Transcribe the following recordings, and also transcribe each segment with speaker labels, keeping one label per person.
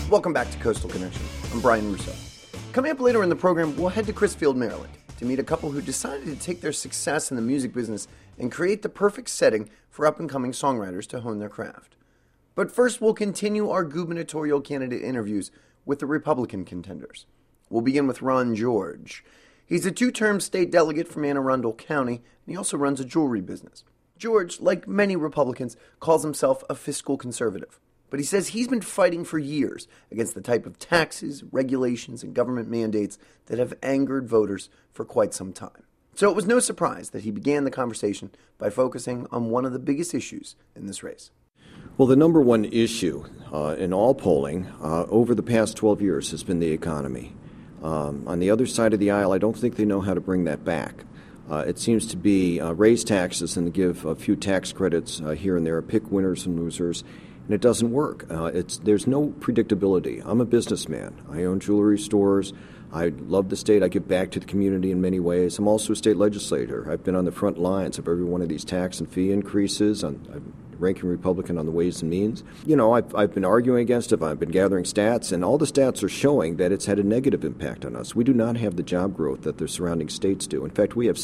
Speaker 1: Welcome back to Coastal Connection. I'm Brian Russo. Coming up later in the program, we'll head to Crisfield, Maryland, to meet a couple who decided to take their success in the music business and create the perfect setting for up-and-coming songwriters to hone their craft. But first, we'll continue our gubernatorial candidate interviews with the Republican contenders. We'll begin with Ron George. He's a two-term state delegate from Anne Arundel County, and he also runs a jewelry business. George, like many Republicans, calls himself a fiscal conservative. But he says he's been fighting for years against the type of taxes, regulations, and government mandates that have angered voters for quite some time. So it was no surprise that he began the conversation by focusing on one of the biggest issues in this race.
Speaker 2: Well, the number one issue in all polling over the past 12 years has been the economy. On the other side of the aisle, I don't think they know how to bring that back. It seems to be raise taxes and give a few tax credits here and there, pick winners and losers. And it doesn't work. There's no predictability. I'm a businessman. I own jewelry stores. I love the state. I give back to the community in many ways. I'm also a state legislator. I've been on the front lines of every one of these tax and fee increases. I'm ranking Republican on the Ways and Means. You know, I've been arguing against it. I've been gathering stats, and all the stats are showing that it's had a negative impact on us. We do not have the job growth that the surrounding states do. In fact, we have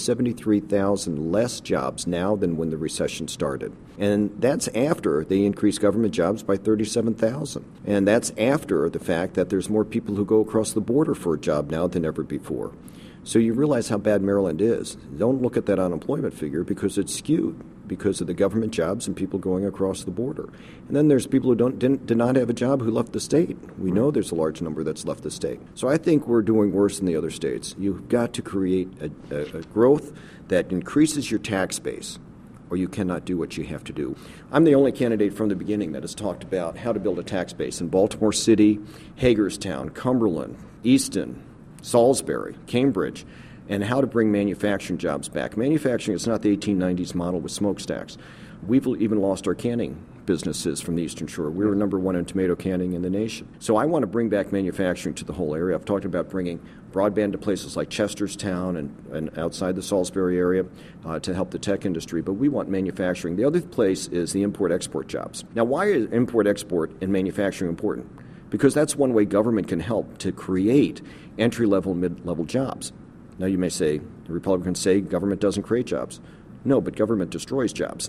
Speaker 2: 73,000 less jobs now than when the recession started. And that's after they increased government jobs by 37,000. And that's after the fact that there's more people who go across the border for a job now than ever before. So you realize how bad Maryland is. Don't look at that unemployment figure because it's skewed because of the government jobs and people going across the border. And then there's people who did not have a job who left the state. We know there's a large number that's left the state. So I think we're doing worse than the other states. You've got to create a growth that increases your tax base, or you cannot do what you have to do. I'm the only candidate from the beginning that has talked about how to build a tax base in Baltimore City, Hagerstown, Cumberland, Easton, Salisbury, Cambridge, and how to bring manufacturing jobs back. Manufacturing is not the 1890s model with smokestacks. We've even lost our canning businesses from the Eastern Shore. We were number one in tomato canning in the nation. So I want to bring back manufacturing to the whole area. I've talked about bringing broadband to places like Chesterstown and outside the Salisbury area to help the tech industry, but we want manufacturing. The other place is the import-export jobs. Now, why is import-export and manufacturing important? Because that's one way government can help to create entry-level, mid-level jobs. Now you may say, the Republicans say government doesn't create jobs. No, but government destroys jobs.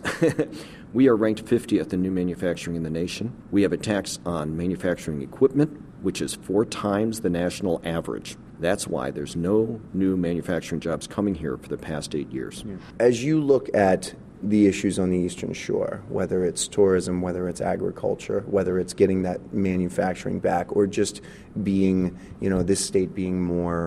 Speaker 2: We are ranked 50th in new manufacturing in the nation. We have a tax on manufacturing equipment, which is 4 times the national average. That's why there's no new manufacturing jobs coming here for the past 8 years.
Speaker 1: As you look at the issues on the Eastern Shore, whether it's tourism, whether it's agriculture, whether it's getting that manufacturing back, or just being, this state being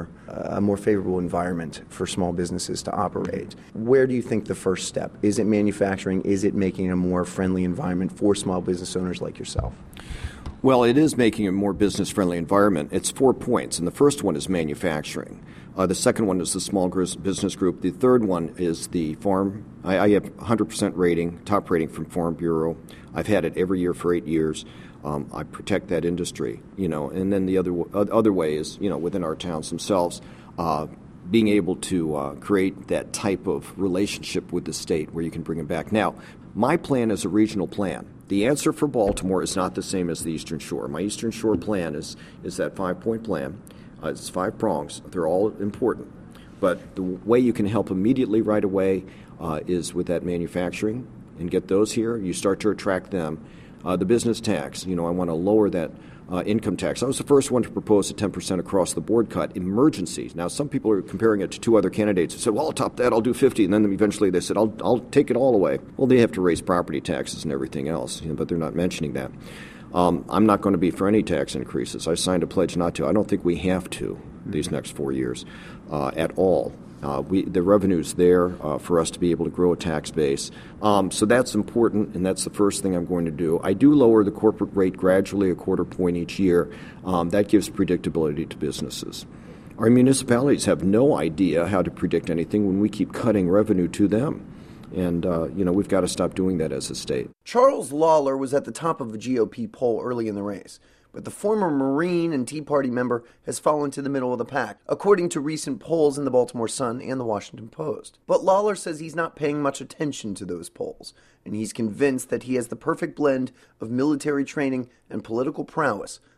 Speaker 1: a more favorable environment for small businesses to operate, where do you think the first step? Is it manufacturing? Is it making a more friendly environment for small business owners like yourself?
Speaker 2: Well, it is making a more business-friendly environment. It's 4 points, and the first one is manufacturing. The second one is the small business group. The third one is the farm. I have 100% rating, top rating from Farm Bureau. I've had it every year for 8 years. I protect that industry, and then the other way is, within our towns themselves, being able to create that type of relationship with the state where you can bring them back. Now, my plan is a regional plan. The answer for Baltimore is not the same as the Eastern Shore. My Eastern Shore plan is that 5-point plan. It's 5 prongs. They're all important. But the way you can help immediately right away is with that manufacturing and get those here. You start to attract them. The business tax, I want to lower that income tax. I was the first one to propose a 10% across-the-board cut, emergencies. Now, some people are comparing it to 2 other candidates who said, well, I'll top that, I'll do 50, and then eventually they said, I'll take it all away. Well, they have to raise property taxes and everything else, but they're not mentioning that. I'm not going to be for any tax increases. I signed a pledge not to. I don't think we have to these next 4 years at all. The revenue's there for us to be able to grow a tax base. So that's important, and that's the first thing I'm going to do. I do lower the corporate rate gradually, a 1/4 point each year. That gives predictability to businesses. Our municipalities have no idea how to predict anything when we keep cutting revenue to them. And, we've got to stop doing that as a state.
Speaker 1: Charles Lawler was at the top of a GOP poll early in the race, but the former Marine and Tea Party member has fallen to the middle of the pack, according to recent polls in the Baltimore Sun and the Washington Post. But Lawler says he's not paying much attention to those polls, and he's convinced that he has the perfect blend of military training and political prowess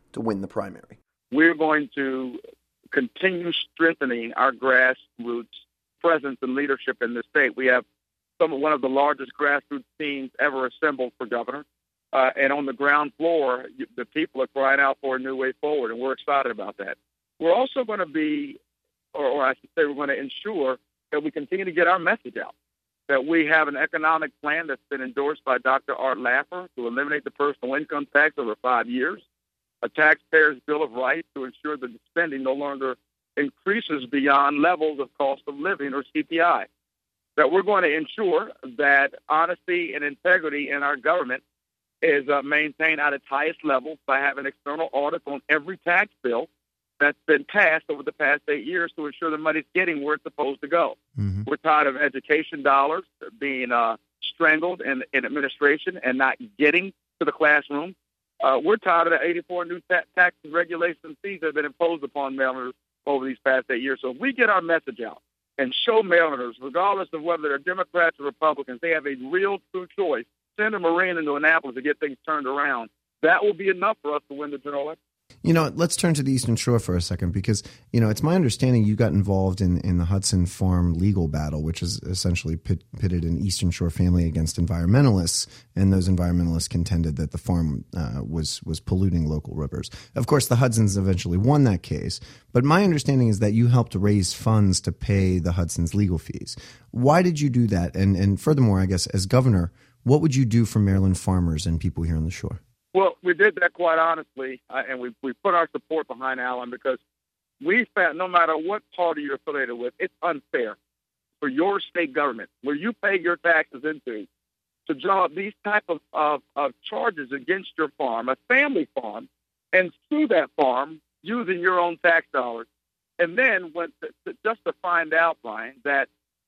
Speaker 1: to win the primary.
Speaker 3: We're going to continue strengthening our grassroots presence and leadership in the state. We have one of the largest grassroots teams ever assembled for governor. And on the ground floor, the people are crying out for a new way forward, and we're excited about that. We're also going to be, or I should say, we're going to ensure that we continue to get our message out, that we have an economic plan that's been endorsed by Dr. Art Laffer to eliminate the personal income tax over 5 years, a taxpayer's bill of rights to ensure that the spending no longer increases beyond levels of cost of living or CPI, that we're going to ensure that honesty and integrity in our government is maintained at its highest level by having external audits on every tax bill that's been passed over the past 8 years to ensure the money's getting where it's supposed to go. Mm-hmm. We're tired of education dollars being strangled in administration and not getting to the classroom. We're tired of the 84 new tax regulations and fees that have been imposed upon Marylanders over these past 8 years. So if we get our message out and show Marylanders, regardless of whether they're Democrats or Republicans, they have a real, true choice, send a Marine into Annapolis to get things turned around, that will be enough for us to win the general election.
Speaker 4: You know, let's turn to the Eastern Shore for a second because, you know, it's my understanding you got involved in the Hudson Farm legal battle, which is essentially pitted an Eastern Shore family against environmentalists, and those environmentalists contended that the farm was polluting local rivers. Of course, the Hudsons eventually won that case, but my understanding is that you helped raise funds to pay the Hudsons' legal fees. Why did you do that? And furthermore, I guess, as governor, what would you do for Maryland farmers and people here on the shore?
Speaker 3: Well, we did that quite honestly, and we put our support behind Alan because we found no matter what party you're affiliated with, it's unfair for your state government, where you pay your taxes into, to draw up these type of charges against your farm, a family farm, and sue that farm using your own tax dollars. And then just to find out, Brian, that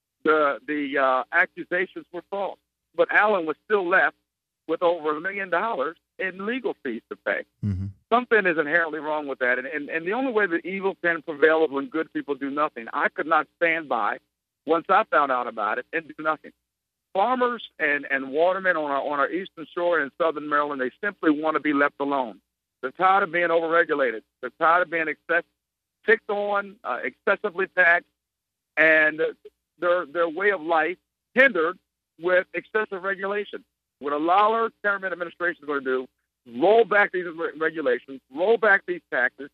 Speaker 3: the accusations were false. But Alan was still left with over $1 million in legal fees to pay. Mm-hmm. Something is inherently wrong with that. And the only way that evil can prevail is when good people do nothing. I could not stand by once I found out about it and do nothing. Farmers and watermen on our Eastern Shore and Southern Maryland, they simply want to be left alone. They're tired of being overregulated. They're tired of being picked on, excessively taxed, and their way of life hindered with excessive regulation. What a Lawler-Terman administration is going to do, roll back these regulations, roll back these taxes,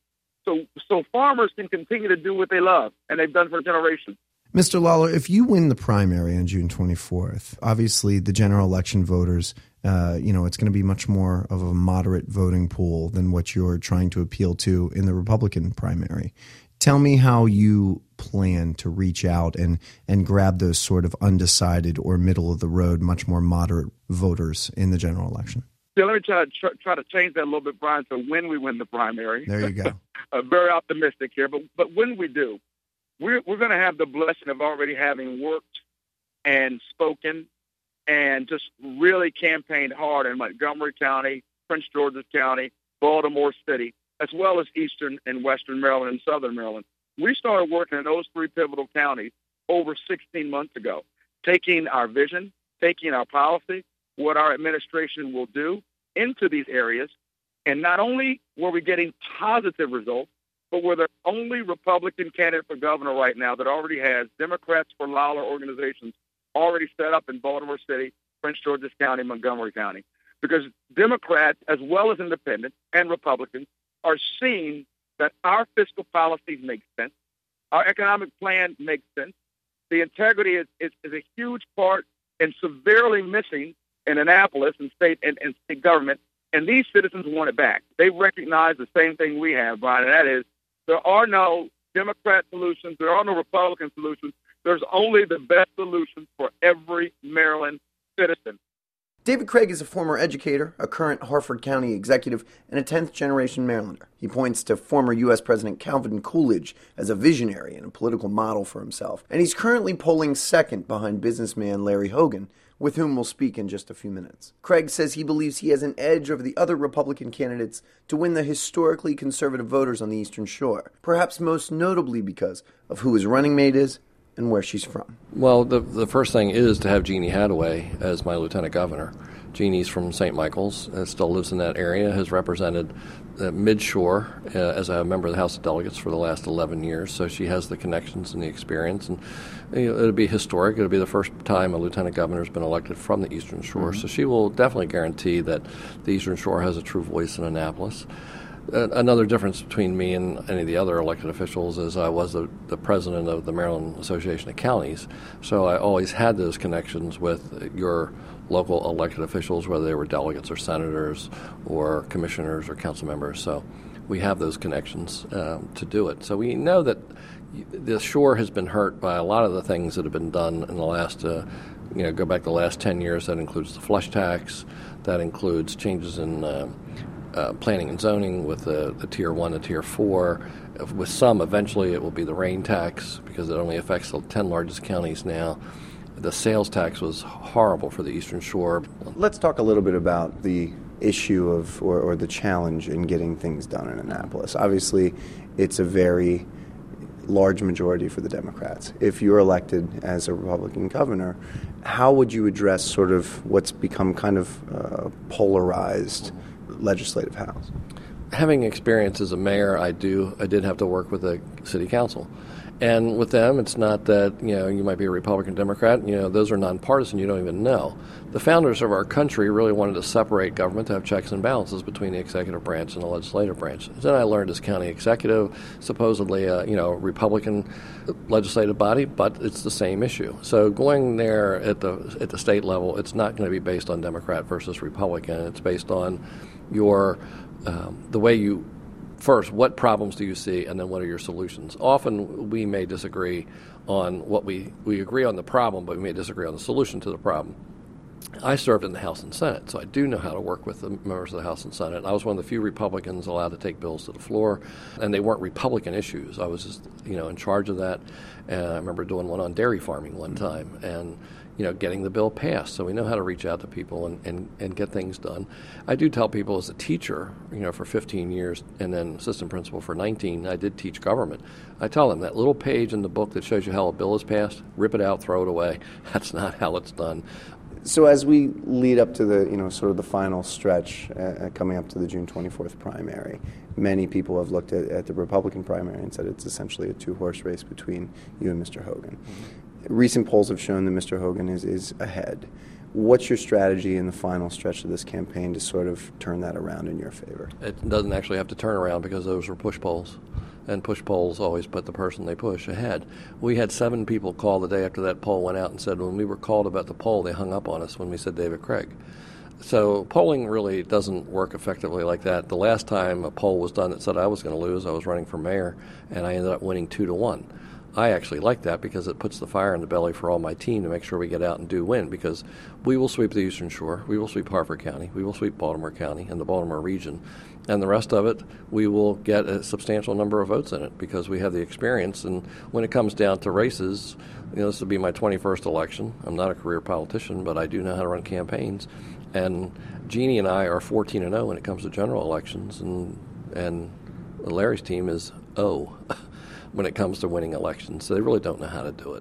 Speaker 3: so farmers can continue to do what they love, and they've done for generations.
Speaker 4: Mr. Lawler, if you win the primary on June 24th, obviously the general election voters, it's going to be much more of a moderate voting pool than what you're trying to appeal to in the Republican primary. Tell me how you plan to reach out and grab those sort of undecided or middle-of-the-road, much more moderate voters in the general election.
Speaker 3: Yeah, let me try to change that a little bit, Brian, so when we win the primary.
Speaker 4: There you go.
Speaker 3: Very optimistic here, but when we do, we're going to have the blessing of already having worked and spoken and just really campaigned hard in Montgomery County, Prince George's County, Baltimore City, as well as Eastern and Western Maryland and Southern Maryland. We started working in those three pivotal counties over 16 months ago, taking our vision, taking our policy, what our administration will do into these areas. And not only were we getting positive results, but we're the only Republican candidate for governor right now that already has Democrats for Lawler organizations already set up in Baltimore City, Prince George's County, Montgomery County. Because Democrats, as well as independents and Republicans, are seeing that our fiscal policies make sense, our economic plan makes sense. The integrity is a huge part and severely missing in Annapolis and state government, and these citizens want it back. They recognize the same thing we have, Brian, and that is there are no Democrat solutions, there are no Republican solutions. There's only the best solution for every Maryland citizen.
Speaker 1: David Craig is a former educator, a current Harford County executive, and a 10th-generation Marylander. He points to former U.S. President Calvin Coolidge as a visionary and a political model for himself. And he's currently polling second behind businessman Larry Hogan, with whom we'll speak in just a few minutes. Craig says he believes he has an edge over the other Republican candidates to win the historically conservative voters on the Eastern Shore, perhaps most notably because of who his running mate is and where she's from.
Speaker 5: Well, the first thing is to have Jeannie Hattaway as my lieutenant governor. Jeannie's from St. Michael's, still lives in that area, has represented Mid-Shore as a member of the House of Delegates for the last 11 years, so she has the connections and the experience. And it'll be historic. It'll be the first time a lieutenant governor has been elected from the Eastern Shore, so she will definitely guarantee that the Eastern Shore has a true voice in Annapolis. Another difference between me and any of the other elected officials is I was the president of the Maryland Association of Counties, so I always had those connections with your local elected officials, whether they were delegates or senators or commissioners or council members. So we have those connections to do it. So we know that the shore has been hurt by a lot of the things that have been done in the last, go back the last 10 years. That includes the flush tax. That includes changes in planning and zoning with the Tier 1 and Tier 4. With some, eventually it will be the rain tax because it only affects the 10 largest counties now. The sales tax was horrible for the Eastern Shore.
Speaker 4: Let's talk a little bit about the issue of or the challenge in getting things done in Annapolis. Obviously, it's a very large majority for the Democrats. If you're elected as a Republican governor, how would you address sort of what's become kind of polarized legislative house?
Speaker 5: Having experience as a mayor, I did have to work with the city council. And with them, it's not that, you might be a Republican, Democrat, those are nonpartisan, you don't even know. The founders of our country really wanted to separate government to have checks and balances between the executive branch and the legislative branch. Then I learned as county executive, supposedly a Republican legislative body, but it's the same issue. So going there at the state level, it's not going to be based on Democrat versus Republican. It's based on your the way you first, what problems do you see, and then what are your solutions? Often we may disagree on what we agree on the problem, but we may disagree on the solution to the problem. I served in the House and Senate, so I do know how to work with the members of the House and Senate. I was one of the few Republicans allowed to take bills to the floor, and they weren't Republican issues. I was just, in charge of that. And I remember doing one on dairy farming one time, and getting the bill passed. So we know how to reach out to people and get things done. I do tell people as a teacher, for 15 years and then assistant principal for 19, I did teach government. I tell them that little page in the book that shows you how a bill is passed, rip it out, throw it away. That's not how it's done.
Speaker 4: So as we lead up to the, sort of the final stretch coming up to the June 24th primary, many people have looked at the Republican primary and said it's essentially a two-horse race between you and Mr. Hogan. Mm-hmm. Recent polls have shown that Mr. Hogan is ahead. What's your strategy in the final stretch of this campaign to sort of turn that around in your favor?
Speaker 5: It doesn't actually have to turn around because those were push polls. And push polls always put the person they push ahead. We had 7 people call the day after that poll went out and said when we were called about the poll, they hung up on us when we said David Craig. So polling really doesn't work effectively like that. The last time a poll was done that said I was going to lose, I was running for mayor, and I ended up winning 2-1. I actually like that because it puts the fire in the belly for all my team to make sure we get out and do win, because we will sweep the Eastern Shore, we will sweep Harford County, we will sweep Baltimore County and the Baltimore region, and the rest of it, we will get a substantial number of votes in it because we have the experience. And when it comes down to races, this will be my 21st election. I'm not a career politician, but I do know how to run campaigns. And Jeannie and I are 14-0 when it comes to general elections, and Larry's team is 0 when it comes to winning elections. So they really don't know how to do it.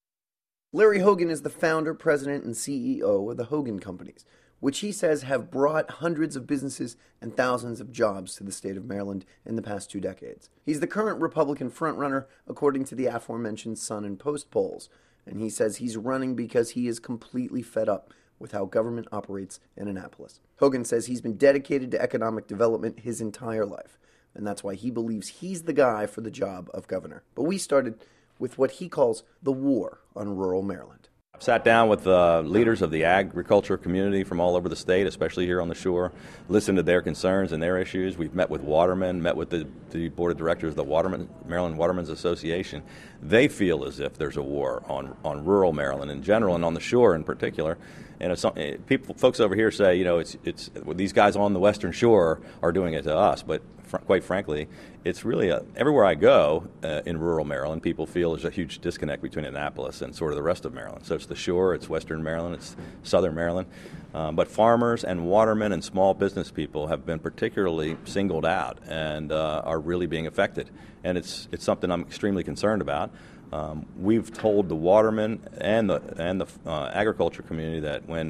Speaker 1: Larry Hogan is the founder, president, and CEO of the Hogan Companies, which he says have brought hundreds of businesses and thousands of jobs to the state of Maryland in the past 2 decades. He's the current Republican frontrunner, according to the aforementioned Sun and Post polls, and he says he's running because he is completely fed up with how government operates in Annapolis. Hogan says he's been dedicated to economic development his entire life, and that's why he believes he's the guy for the job of governor. But we started with what he calls the war on rural Maryland.
Speaker 6: I've sat down with leaders of the agriculture community from all over the state, especially here on the shore, listened to their concerns and their issues. We've met with watermen, met with the board of directors of the Maryland Watermen's Association. They feel as if there's a war on rural Maryland in general and on the shore in particular. And folks over here say, it's these guys on the Western Shore are doing it to us, but quite frankly, it's really everywhere I go in rural Maryland, people feel there's a huge disconnect between Annapolis and sort of the rest of Maryland. So it's the shore, it's Western Maryland, it's Southern Maryland. But farmers and watermen and small business people have been particularly singled out and are really being affected. And it's something I'm extremely concerned about. We've told the watermen and the agriculture community that when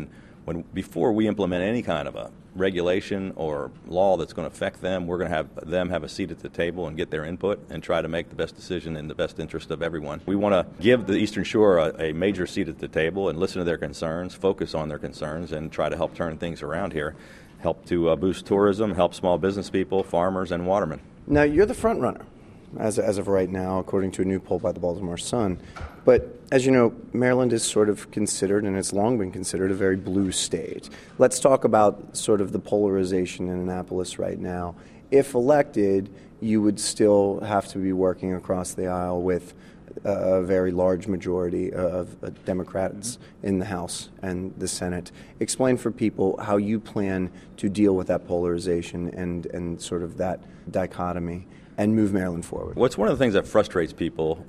Speaker 6: Before we implement any kind of a regulation or law that's going to affect them, we're going to have them have a seat at the table and get their input and try to make the best decision in the best interest of everyone. We want to give the Eastern Shore a major seat at the table and listen to their concerns, focus on their concerns, and try to help turn things around here, help to boost tourism, help small business people, farmers, and watermen.
Speaker 4: Now, you're the front runner as of right now, according to a new poll by the Baltimore Sun. But as you know, Maryland is sort of considered, and it's long been considered, a very blue state. Let's talk about sort of the polarization in Annapolis right now. If elected, you would still have to be working across the aisle with a very large majority of Democrats in the House and the Senate. Explain for people how you plan to deal with that polarization and sort of that dichotomy and move Maryland forward.
Speaker 6: What's one of the things that frustrates people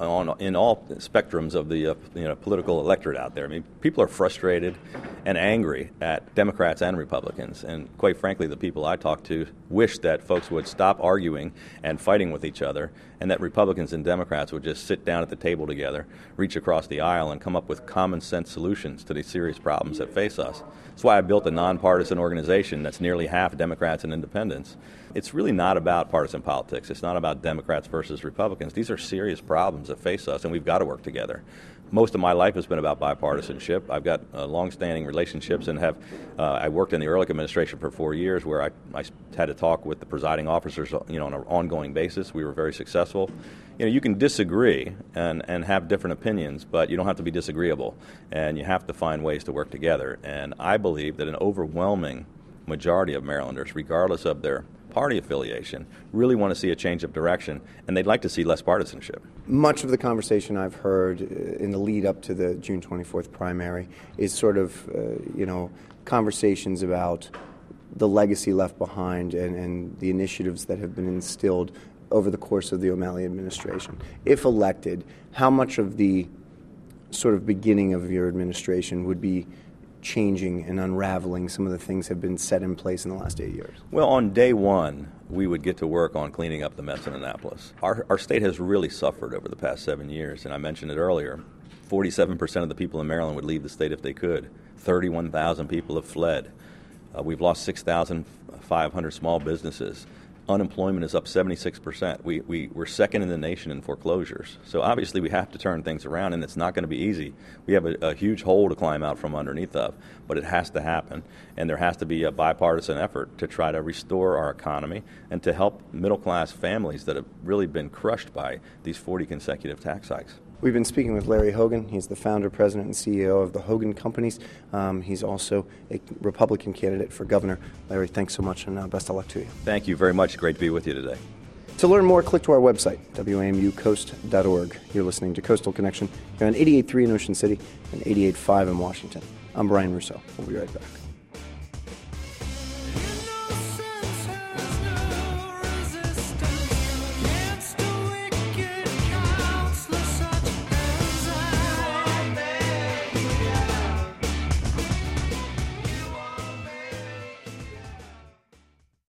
Speaker 6: in all spectrums of the political electorate out there? I mean, people are frustrated and angry at Democrats and Republicans, and quite frankly, the people I talk to wish that folks would stop arguing and fighting with each other, and that Republicans and Democrats would just sit down at the table together, reach across the aisle, and come up with common sense solutions to these serious problems that face us. That's why I built a nonpartisan organization that's nearly half Democrats and independents. It's really not about partisan politics. It's not about Democrats versus Republicans. These are serious problems that face us, and we've got to work together. Most of my life has been about bipartisanship. I've got long-standing relationships and I worked in the Ehrlich administration for 4 years where I had to talk with the presiding officers on an ongoing basis. We were very successful. You can disagree and have different opinions, but you don't have to be disagreeable, and you have to find ways to work together. And I believe that an overwhelming majority of Marylanders, regardless of their party affiliation, really want to see a change of direction, and they'd like to see less partisanship.
Speaker 4: Much of the conversation I've heard in the lead up to the June 24th primary is sort of, conversations about the legacy left behind and the initiatives that have been instilled over the course of the O'Malley administration. If elected, how much of the sort of beginning of your administration would be changing and unraveling some of the things that have been set in place in the last 8 years?
Speaker 6: Well, on day one, we would get to work on cleaning up the mess in Annapolis. Our state has really suffered over the past 7 years, and I mentioned it earlier. 47% of the people in Maryland would leave the state if they could. 31,000 people have fled. We've lost 6,500 small businesses. Unemployment is up 76%. We're second in the nation in foreclosures. So obviously we have to turn things around, and it's not going to be easy. We have a huge hole to climb out from underneath of, but it has to happen, and there has to be a bipartisan effort to try to restore our economy and to help middle-class families that have really been crushed by these 40 consecutive tax hikes.
Speaker 4: We've been speaking with Larry Hogan. He's the founder, president, and CEO of the Hogan Companies. He's also a Republican candidate for governor. Larry, thanks so much, and best of luck to you.
Speaker 6: Thank you very much. Great to be with you today.
Speaker 4: To learn more, click to our website, WAMUcoast.org. You're listening to Coastal Connection here on 88.3 in Ocean City and 88.5 in Washington. I'm Brian Russo. We'll be right back.